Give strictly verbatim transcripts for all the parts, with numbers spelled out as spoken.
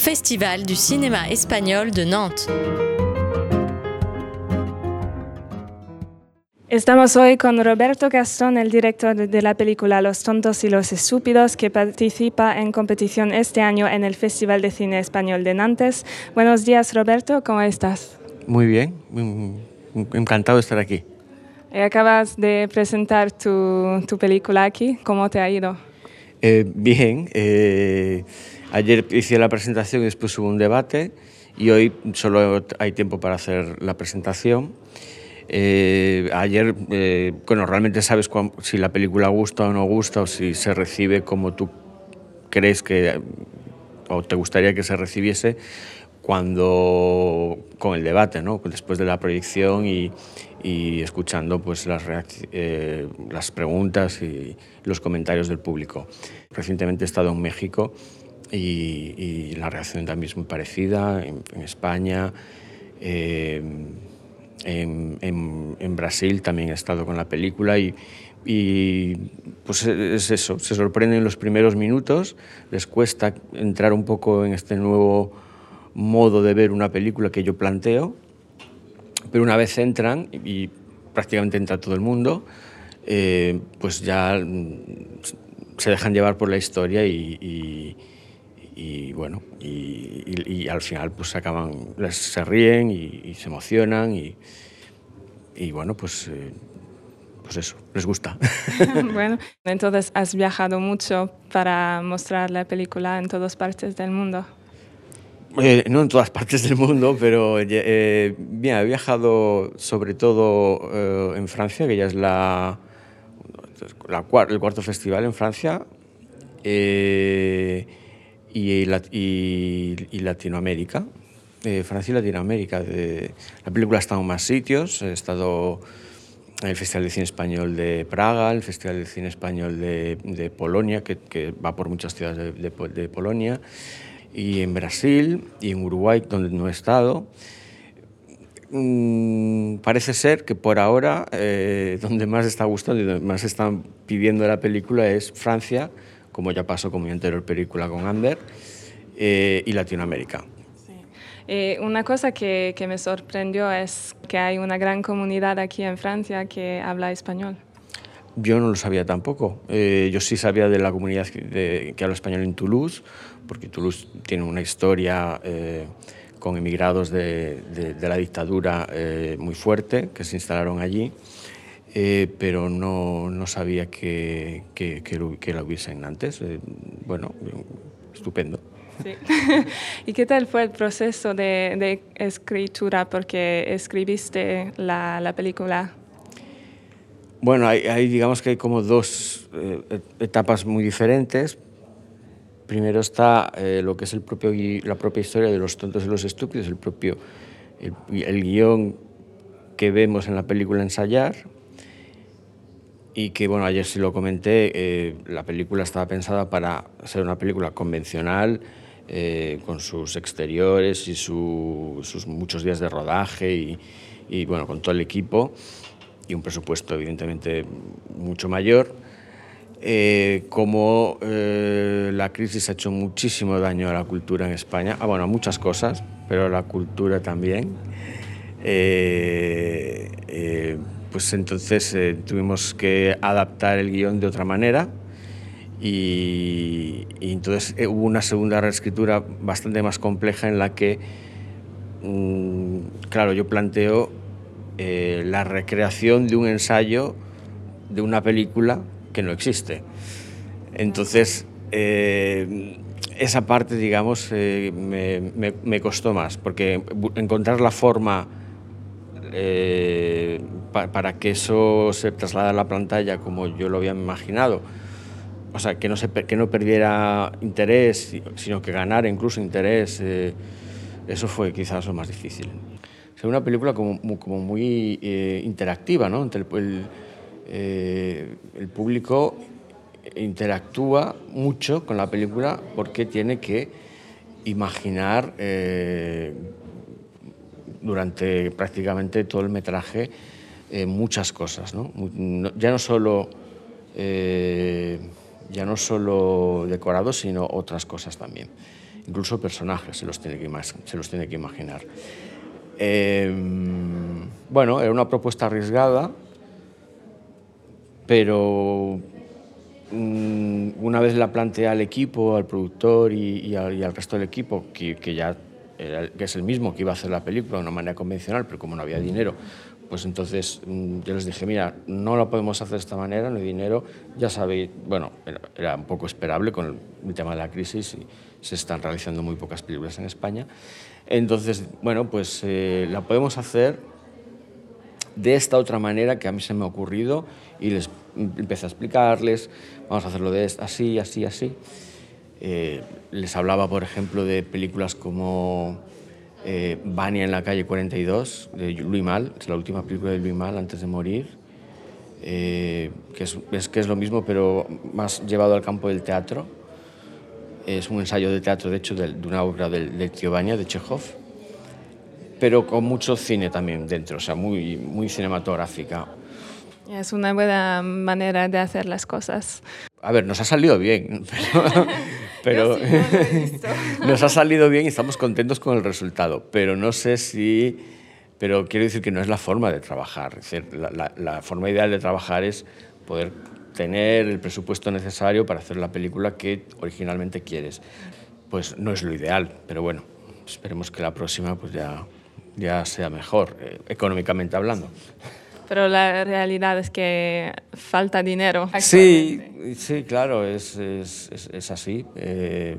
Festival du cinéma espagnol de Nantes. Estamos hoy con Roberto Gastón, el director de la película Los tontos y los estúpidos, que participa en competición este año en el Festival de Cine Español de Nantes. Buenos días, Roberto, ¿cómo estás? Muy bien, encantado de estar aquí. Acabas de presentar tu, tu película aquí, ¿cómo te ha ido? Eh, bien, eh, ayer hice la presentación y después hubo un debate y hoy solo hay tiempo para hacer la presentación. Eh, ayer, eh, bueno, realmente sabes cuán, si la película gusta o no gusta, o si se recibe como tú crees que, o te gustaría que se recibiese, cuando con el debate, ¿no? Después de la proyección y, y escuchando pues, las, eh, las preguntas y los comentarios del público. Recientemente he estado en México y, y la reacción también es muy parecida, en, en España. Eh, En, en, en Brasil también he estado con la película y, y pues es eso, se sorprenden en los primeros minutos, les cuesta entrar un poco en este nuevo modo de ver una película que yo planteo, pero una vez entran, y prácticamente entra todo el mundo, eh, pues ya se dejan llevar por la historia y, y y bueno, y, y, y al final pues acaban, les, se ríen y, y se emocionan y, y bueno, pues, eh, pues eso, les gusta. Bueno, entonces has viajado mucho para mostrar la película en todas partes del mundo. Eh, no en todas partes del mundo, pero eh, bien, he viajado sobre todo eh, en Francia, que ya es la, la, el cuarto festival en Francia. Eh, Y, y, y Latinoamérica, eh, Francia y Latinoamérica. De, la película ha estado en más sitios, he estado en el Festival de Cine Español de Praga, el Festival de Cine Español de, de Polonia, que, que va por muchas ciudades de, de, de Polonia, y en Brasil y en Uruguay, donde no he estado. Mm, parece ser que por ahora, eh, donde más está gustando y donde más están pidiendo la película es Francia, como ya pasó con mi anterior película con Ander, eh, y Latinoamérica. Sí. Eh, una cosa que, que me sorprendió es que hay una gran comunidad aquí en Francia que habla español. Yo no lo sabía tampoco. Eh, yo sí sabía de la comunidad de, que habla español en Toulouse, porque Toulouse tiene una historia eh, con emigrados de, de, de la dictadura eh, muy fuerte, que se instalaron allí. Eh, pero no, no sabía que, que, que, lo, que la hubiese en Nantes. Eh, bueno, estupendo. Sí. ¿Y qué tal fue el proceso de, de escritura? Porque escribiste la, la película. Bueno, hay, hay, digamos que hay como dos eh, etapas muy diferentes. Primero está eh, lo que es el propio, la propia historia de Los tontos y los estúpidos, el propio el, el guión que vemos en la película ensayar. Y que, bueno, ayer sí lo comenté, eh, la película estaba pensada para ser una película convencional, eh, con sus exteriores y su, sus muchos días de rodaje y, y, bueno, con todo el equipo y un presupuesto, evidentemente, mucho mayor. Eh, como eh, la crisis ha hecho muchísimo daño a la cultura en España, ah, bueno, a muchas cosas, pero a la cultura también. Eh, eh, pues entonces eh, tuvimos que adaptar el guión de otra manera y, y entonces eh, hubo una segunda reescritura bastante más compleja en la que, mmm, claro, yo planteo eh, la recreación de un ensayo de una película que no existe. Entonces, eh, esa parte, digamos, eh, me, me, me costó más, porque encontrar la forma Eh, pa, para que eso se trasladara a la pantalla como yo lo había imaginado, o sea, que no, se, que no perdiera interés, sino que ganara incluso interés, eh, eso fue quizás lo más difícil. Es una película como, como muy eh, interactiva, ¿no? Entre el, el, eh, el público interactúa mucho con la película porque tiene que imaginar eh, durante prácticamente todo el metraje eh, muchas cosas, ¿no? Ya no solo eh, ya no solo decorados, sino otras cosas también. incluso personajes se los tiene que, se los tiene que imaginar. Eh, bueno, era una propuesta arriesgada, pero um, una vez la planteé al equipo, al productor y, y, al, y al resto del equipo, que, que ya era, que es el mismo que iba a hacer la película de una manera convencional, pero como no había dinero, pues entonces yo les dije, mira, no lo podemos hacer de esta manera, no hay dinero, ya sabéis, bueno, era, era un poco esperable con el, el tema de la crisis y se están realizando muy pocas películas en España. Entonces, bueno, pues eh, la podemos hacer de esta otra manera que a mí se me ha ocurrido y les empecé a explicarles, vamos a hacerlo de esta, así, así, así. Eh, les hablaba, por ejemplo, de películas como eh, Vania en la calle cuarenta y dos, de Louis Malle, es la última película de Louis Malle antes de morir, eh, que, es, es, que es lo mismo, pero más llevado al campo del teatro. Es un ensayo de teatro, de hecho, de, de una obra del, del tío Vania, de Chekhov, pero con mucho cine también dentro, o sea, muy, muy cinematográfica. Es una buena manera de hacer las cosas. A ver, nos ha salido bien, pero, pero Yo sí, no lo he visto. nos ha salido bien y estamos contentos con el resultado, pero no sé si... Pero quiero decir que no es la forma de trabajar. Es decir, la, la, la forma ideal de trabajar es poder tener el presupuesto necesario para hacer la película que originalmente quieres. Pues no es lo ideal, pero bueno, esperemos que la próxima pues ya, ya sea mejor, eh, económicamente hablando. Pero la realidad es que falta dinero. Sí, sí, claro, es, es, es, es así. Eh,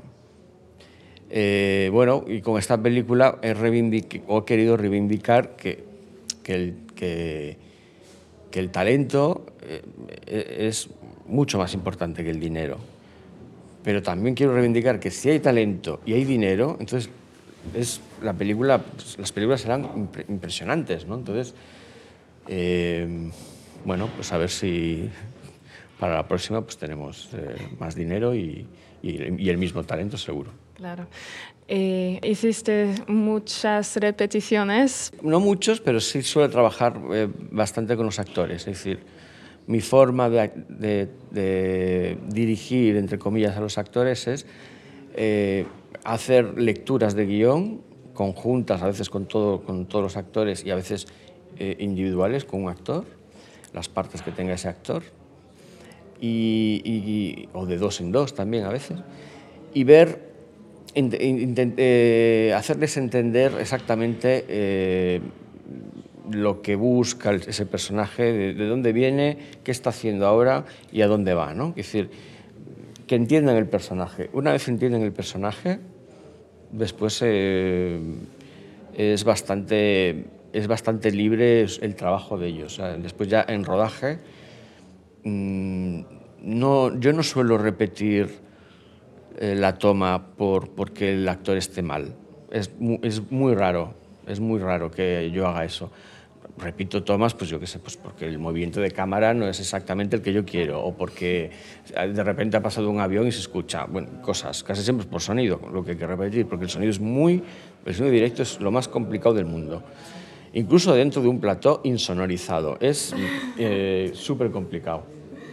eh, bueno, y con esta película he, reivindic he querido reivindicar que, que, el, que, que el talento eh, es mucho más importante que el dinero. Pero también quiero reivindicar que si hay talento y hay dinero, entonces es, la película, pues, las películas serán impre impresionantes, ¿no? Entonces, Eh, bueno, pues a ver si para la próxima pues tenemos eh, más dinero y, y, y el mismo talento seguro. Claro. Eh, ¿Hiciste muchas repeticiones? No muchos, pero sí suelo trabajar eh, bastante con los actores. Es decir, mi forma de, de, de dirigir, entre comillas, a los actores es eh, hacer lecturas de guión conjuntas, a veces con, todo, con todos los actores y a veces Eh, individuales con un actor, las partes que tenga ese actor, y, y, o de dos en dos también a veces, y ver, in, in, eh, hacerles entender exactamente eh, lo que busca ese personaje, de, de dónde viene, qué está haciendo ahora y a dónde va, ¿no? Es decir, que entiendan el personaje. Una vez entienden el personaje, después eh, es bastante... es bastante libre el trabajo de ellos. O sea, después ya en rodaje, mmm, no, yo no suelo repetir eh, la toma por, porque el actor esté mal. Es muy, es muy raro, es muy raro que yo haga eso. Repito tomas, pues yo qué sé, pues porque el movimiento de cámara no es exactamente el que yo quiero, o porque de repente ha pasado un avión y se escucha, bueno, cosas, casi siempre por sonido, lo que hay que repetir, porque el sonido es muy, el sonido directo es lo más complicado del mundo. Incluso dentro de un plató insonorizado. Es eh, súper complicado.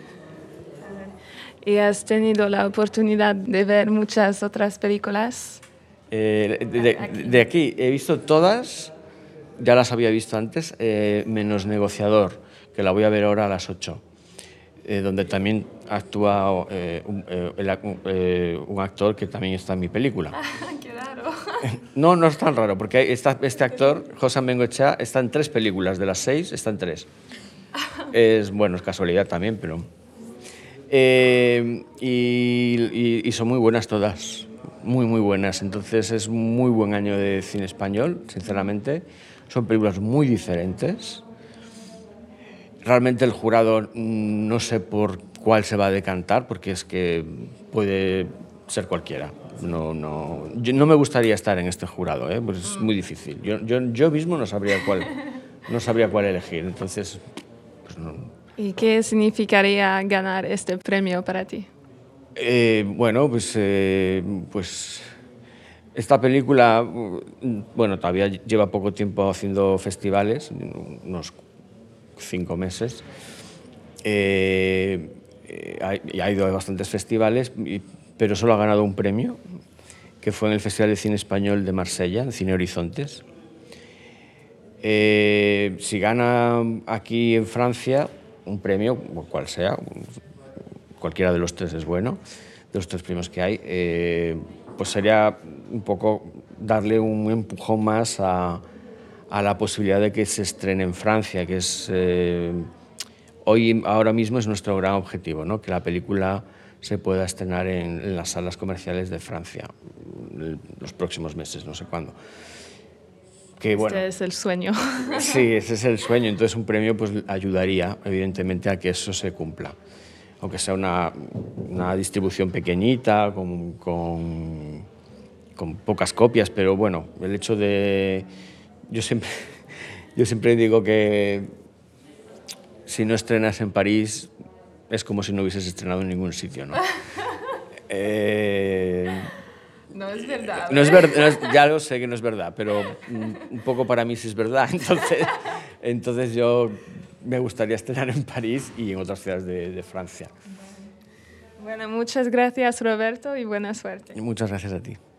¿Y has tenido la oportunidad de ver muchas otras películas? Eh, de, de, de aquí he visto todas, ya las había visto antes, eh, menos Negociador, que la voy a ver ahora a las ocho, eh, donde también actúa eh, un, eh, el, eh, un actor que también está en mi película. ¡Qué raro! No, no es tan raro, porque está, este actor, Josan Bengoechea, está en tres películas, de las seis, está en tres. Es, bueno, es casualidad también, pero... Eh, y, y, y son muy buenas todas, muy, muy buenas. Entonces es muy buen año de cine español, sinceramente. Son películas muy diferentes. Realmente el jurado no sé por cuál se va a decantar, porque es que puede ser cualquiera. No, no, yo, no me gustaría estar en este jurado, ¿eh? Pues es muy difícil. Yo, yo, yo mismo no sabría cuál, no sabría cuál elegir, entonces... Pues no. ¿Y qué significaría ganar este premio para ti? Eh, bueno, pues, eh, pues esta película, bueno, todavía lleva poco tiempo haciendo festivales, unos cinco meses. Eh, ha, ha ido a bastantes festivales, y, pero solo ha ganado un premio, que fue en el Festival de Cine Español de Marsella, en Cine Horizontes. Eh, si gana aquí en Francia un premio, cual sea, cualquiera de los tres es bueno, de los tres premios que hay, eh, pues sería un poco darle un empujón más a, a la posibilidad de que se estrene en Francia, que es eh, hoy, ahora mismo es nuestro gran objetivo, ¿no? Que la película se pueda estrenar en, en las salas comerciales de Francia los próximos meses, no sé cuándo. Que, bueno, este es el sueño. Sí, ese es el sueño. Entonces un premio pues ayudaría, evidentemente, a que eso se cumpla. Aunque sea una, una distribución pequeñita, con, con, con pocas copias, pero bueno, el hecho de... Yo siempre, yo siempre digo que si no estrenas en París es como si no hubieses estrenado en ningún sitio, ¿no? eh, No es verdad. No es verdad, no es, ya lo sé que no es verdad, pero un poco para mí sí es verdad. Entonces, entonces yo me gustaría estrenar en París y en otras ciudades de, de Francia. Bueno, muchas gracias, Roberto, y buena suerte. Muchas gracias a ti.